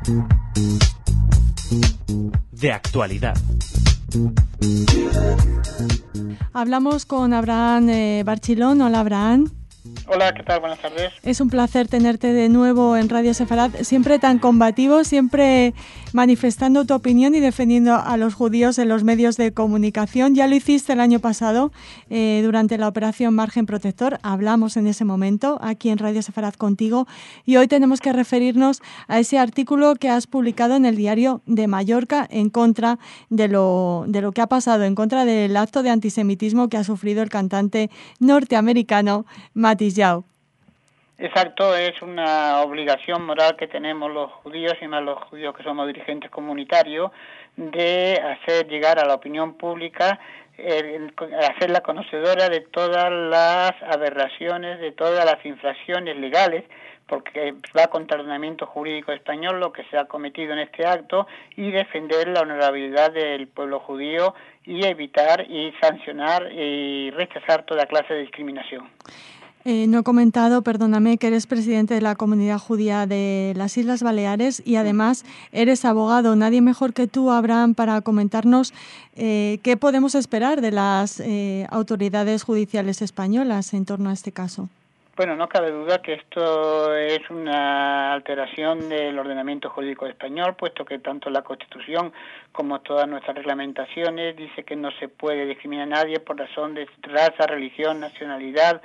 De actualidad. Hablamos con Abraham Barchilón. Hola, Abraham. Hola, ¿qué tal? Buenas tardes. Es un placer tenerte de nuevo en Radio Sefarad, siempre tan combativo, siempre manifestando tu opinión y defendiendo a los judíos en los medios de comunicación. Ya lo hiciste el año pasado durante la operación Margen Protector. Hablamos en ese momento aquí en Radio Sefarad contigo y hoy tenemos que referirnos a ese artículo que has publicado en el Diario de Mallorca en contra de lo que ha pasado, en contra del acto de antisemitismo que ha sufrido el cantante norteamericano Matis Yao. Exacto, es una obligación moral que tenemos los judíos y más los judíos que somos dirigentes comunitarios de hacer llegar a la opinión pública, hacerla conocedora de todas las aberraciones, de todas las infracciones legales, porque va contra el ordenamiento jurídico español lo que se ha cometido en este acto, y defender la honorabilidad del pueblo judío y evitar y sancionar y rechazar toda clase de discriminación. No he comentado, perdóname, que eres presidente de la comunidad judía de las Islas Baleares y además eres abogado. Nadie mejor que tú, Abraham, para comentarnos qué podemos esperar de las autoridades judiciales españolas en torno a este caso. Bueno, no cabe duda que esto es una alteración del ordenamiento jurídico español, puesto que tanto la Constitución como todas nuestras reglamentaciones dice que no se puede discriminar a nadie por razón de raza, religión, nacionalidad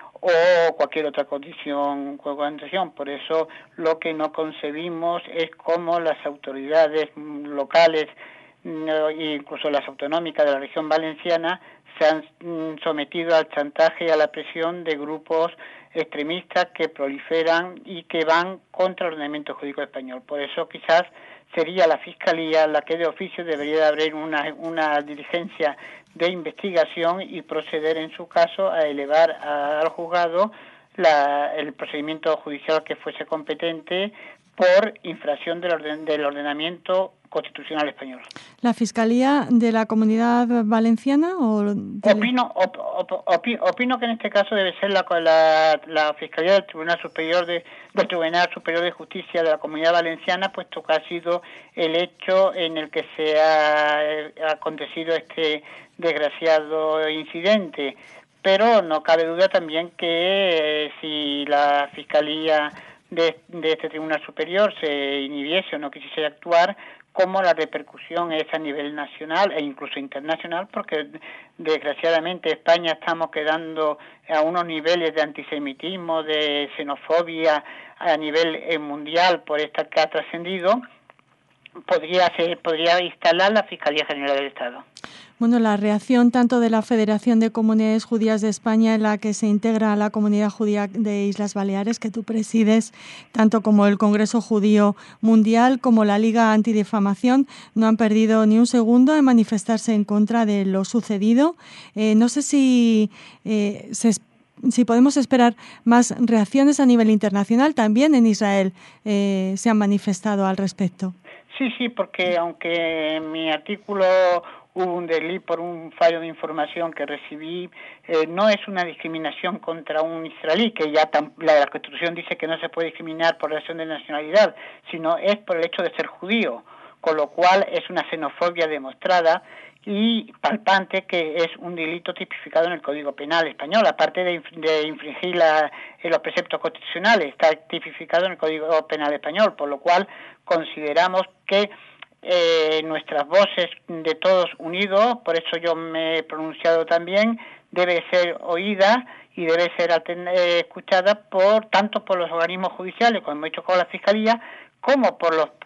o cualquier otra condición. Por eso lo que no concebimos es cómo las autoridades locales e incluso las autonómicas de la región valenciana se han sometido al chantaje y a la presión de grupos extremistas que proliferan y que van contra el ordenamiento jurídico español. Por eso quizás sería la Fiscalía la que de oficio debería de abrir una diligencia de investigación y proceder en su caso a elevar al juzgado el procedimiento judicial que fuese competente por infracción del ordenamiento constitucional español. ¿La Fiscalía de la Comunidad Valenciana? Opino que en este caso debe ser la Fiscalía del Tribunal Superior de Justicia de la Comunidad Valenciana, puesto que ha sido el hecho en el que se ha acontecido este desgraciado incidente. Pero no cabe duda también que si la Fiscalía de este Tribunal Superior se inhibiese o no quisiese actuar, como la repercusión es a nivel nacional e incluso internacional, porque desgraciadamente España estamos quedando a unos niveles de antisemitismo, de xenofobia a nivel mundial por esta que ha trascendido. Podría instalar la Fiscalía General del Estado. Bueno, la reacción tanto de la Federación de Comunidades Judías de España, en la que se integra la comunidad judía de Islas Baleares, que tú presides, tanto como el Congreso Judío Mundial, como la Liga Antidifamación, no han perdido ni un segundo en manifestarse en contra de lo sucedido. No sé si podemos esperar más reacciones a nivel internacional. También en Israel se han manifestado al respecto. Sí, porque aunque en mi artículo hubo un delito por un fallo de información que recibí, no es una discriminación contra un israelí, que ya la Constitución dice que no se puede discriminar por razón de nacionalidad, sino es por el hecho de ser judío, con lo cual es una xenofobia demostrada y palpante, que es un delito tipificado en el Código Penal español, aparte de infringir los preceptos constitucionales, está tipificado en el Código Penal español, por lo cual consideramos que nuestras voces de todos unidos, por eso yo me he pronunciado también, debe ser oída y debe ser escuchada tanto por los organismos judiciales, como hemos hecho con la Fiscalía, como por los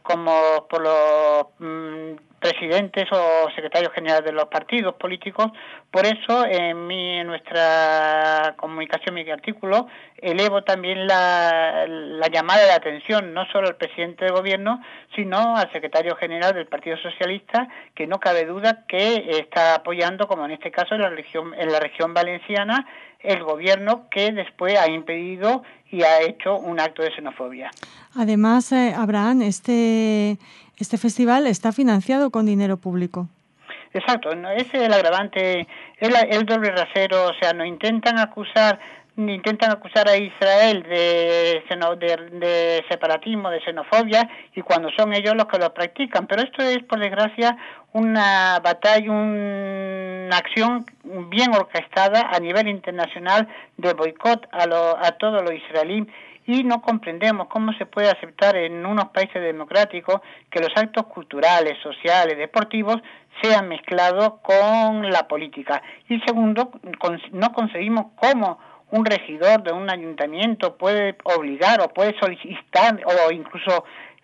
presidentes o secretarios generales de los partidos políticos. Por eso en nuestra comunicación, mi artículo, elevo también la llamada de atención no solo al presidente del gobierno, sino al secretario general del Partido Socialista, que no cabe duda que está apoyando, como en este caso en la región valenciana, el gobierno que después ha impedido y ha hecho un acto de xenofobia. Además, Abraham, este festival está financiado con dinero público. Exacto, ese es el agravante, el doble rasero, o sea, nos intentan acusar intentan acusar a Israel de separatismo, de xenofobia, y cuando son ellos los que lo practican. Pero esto es, por desgracia, una batalla, una acción bien orquestada a nivel internacional de boicot a todo lo israelí, y no comprendemos cómo se puede aceptar en unos países democráticos que los actos culturales, sociales, deportivos sean mezclados con la política. Y segundo, no conseguimos cómo un regidor de un ayuntamiento puede obligar o puede solicitar o incluso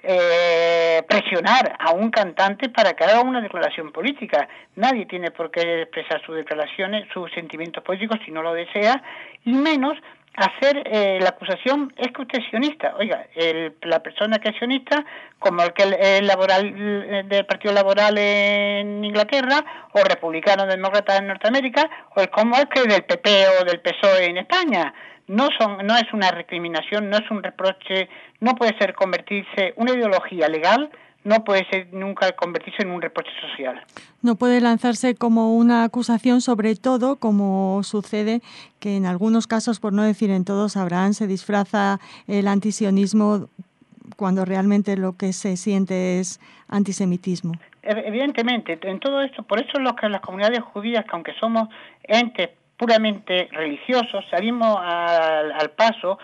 presionar a un cantante para que haga una declaración política. Nadie tiene por qué expresar sus declaraciones, sus sentimientos políticos si no lo desea, y menos hacer la acusación es que usted es sionista. Oiga, la persona que es sionista, como el que es laboral del Partido Laboral en Inglaterra, o republicano demócrata en Norteamérica, o como es que del PP o del PSOE en España. No es una recriminación, no es un reproche, no puede ser convertirse una ideología legal, no puede ser nunca convertirse en un reproche social. No puede lanzarse como una acusación, sobre todo, como sucede que en algunos casos, por no decir en todos, Abraham, se disfraza el antisionismo cuando realmente lo que se siente es antisemitismo. Evidentemente, en todo esto, por eso las comunidades judías, que aunque somos entes puramente religiosos, salimos al paso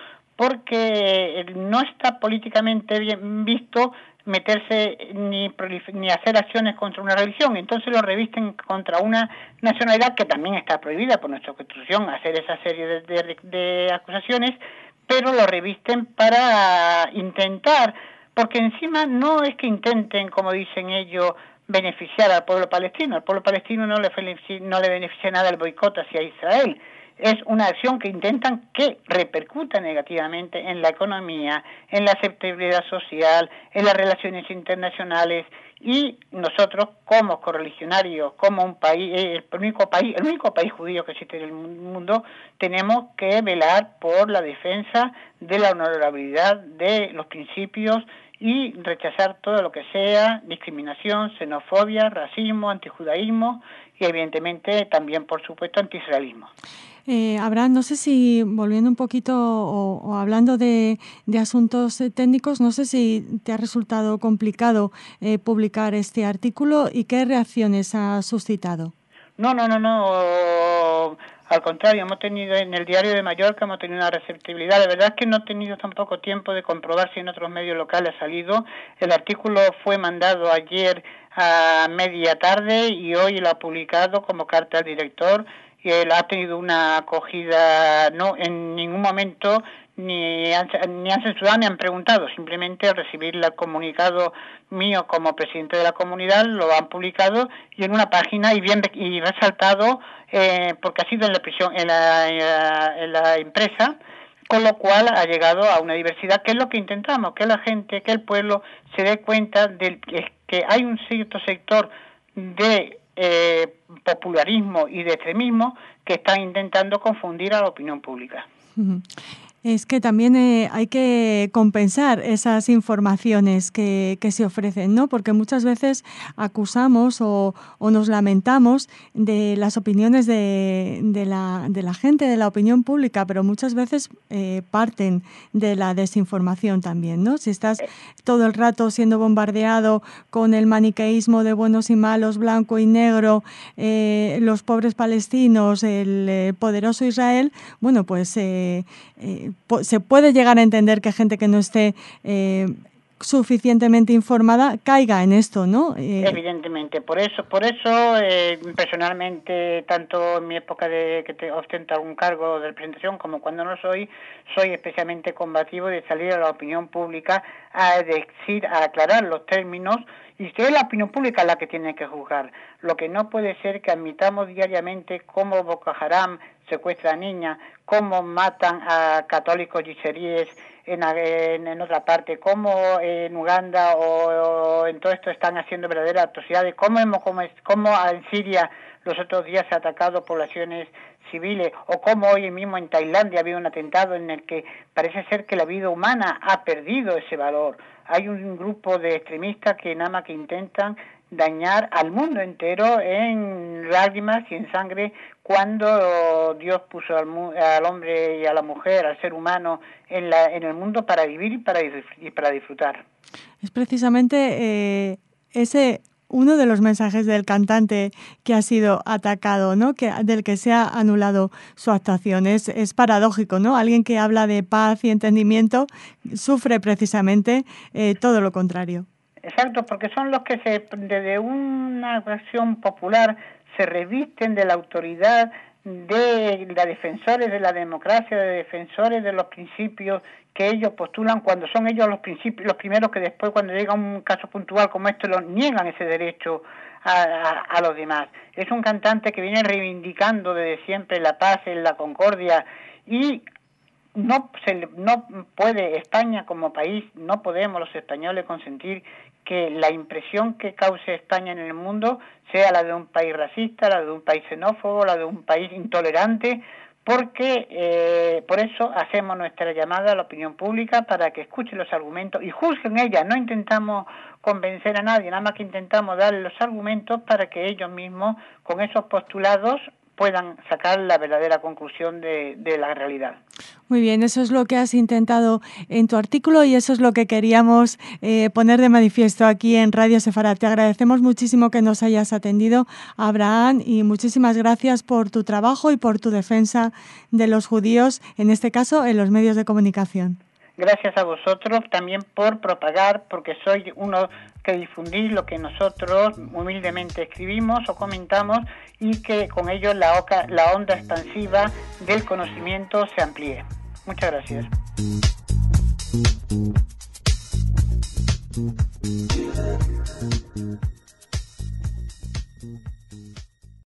porque no está políticamente bien visto meterse ni hacer acciones contra una religión. Entonces lo revisten contra una nacionalidad que también está prohibida por nuestra Constitución hacer esa serie de acusaciones, pero lo revisten para intentar, porque encima no es que intenten, como dicen ellos, beneficiar al pueblo palestino. Al pueblo palestino no le beneficia nada el boicot hacia Israel. Es una acción que intentan que repercuta negativamente en la economía, en la aceptabilidad social, en las relaciones internacionales, y nosotros como correligionarios, como un país, el único país judío que existe en el mundo, tenemos que velar por la defensa de la honorabilidad de los principios y rechazar todo lo que sea discriminación, xenofobia, racismo, antijudaísmo y evidentemente también, por supuesto, antiisraelismo. Abraham, no sé si, volviendo un poquito o hablando de asuntos técnicos, no sé si te ha resultado complicado publicar este artículo y qué reacciones ha suscitado. No. Al contrario, hemos tenido en el Diario de Mallorca hemos tenido una receptibilidad. La verdad es que no he tenido tampoco tiempo de comprobar si en otros medios locales ha salido. El artículo fue mandado ayer a media tarde y hoy lo ha publicado como carta al director, y él ha tenido una acogida, no en ningún momento ni han censurado ni han preguntado, simplemente al recibir el comunicado mío como presidente de la comunidad lo han publicado y en una página y resaltado porque ha sido en la prisión en la empresa, con lo cual ha llegado a una diversidad, que es lo que intentamos, que la gente, que el pueblo se dé cuenta de que hay un cierto sector de popularismo y de extremismo que están intentando confundir a la opinión pública. Es que también hay que compensar esas informaciones que se ofrecen, ¿no? Porque muchas veces acusamos o nos lamentamos de las opiniones de la gente, de la opinión pública, pero muchas veces parten de la desinformación también, ¿no? Si estás todo el rato siendo bombardeado con el maniqueísmo de buenos y malos, blanco y negro, los pobres palestinos, el poderoso Israel, bueno, pues se puede llegar a entender que gente que no esté suficientemente informada caiga en esto, ¿no? Evidentemente, por eso personalmente, tanto en mi época de que ostento algún cargo de representación como cuando no soy especialmente combativo de salir a la opinión pública a aclarar los términos, y es la opinión pública la que tiene que juzgar. Lo que no puede ser que admitamos diariamente cómo Boko Haram secuestra a niñas, cómo matan a católicos yiseríes en otra parte, cómo en Uganda o en todo esto están haciendo verdaderas atrocidades, cómo en Siria los otros días se ha atacado poblaciones civiles, o cómo hoy mismo en Tailandia ha habido un atentado en el que parece ser que la vida humana ha perdido ese valor. Hay un grupo de extremistas que nada más que intentan dañar al mundo entero en lágrimas y en sangre, cuando Dios puso al hombre y a la mujer, al ser humano, en el mundo para vivir y para disfrutar. Es precisamente ese uno de los mensajes del cantante que ha sido atacado, ¿no? Del que se ha anulado su actuación. Es paradójico, ¿no? Alguien que habla de paz y entendimiento sufre precisamente todo lo contrario. Exacto, porque son los que desde una acción popular se revisten de la autoridad de defensores de la democracia, de defensores de los principios que ellos postulan, cuando son ellos los primeros que después, cuando llega un caso puntual como este, niegan ese derecho a los demás. Es un cantante que viene reivindicando desde siempre la paz, la concordia, y no puede España como país, no podemos los españoles consentir que la impresión que cause España en el mundo sea la de un país racista, la de un país xenófobo, la de un país intolerante, porque por eso hacemos nuestra llamada a la opinión pública para que escuchen los argumentos y juzguen ellas. No intentamos convencer a nadie, nada más que intentamos darle los argumentos para que ellos mismos, con esos postulados, puedan sacar la verdadera conclusión de la realidad. Muy bien, eso es lo que has intentado en tu artículo y eso es lo que queríamos poner de manifiesto aquí en Radio Sefarad. Te agradecemos muchísimo que nos hayas atendido, Abraham, y muchísimas gracias por tu trabajo y por tu defensa de los judíos, en este caso en los medios de comunicación. Gracias a vosotros también por propagar, porque sois uno que difundís lo que nosotros humildemente escribimos o comentamos, y que con ello la onda expansiva del conocimiento se amplíe. Muchas gracias.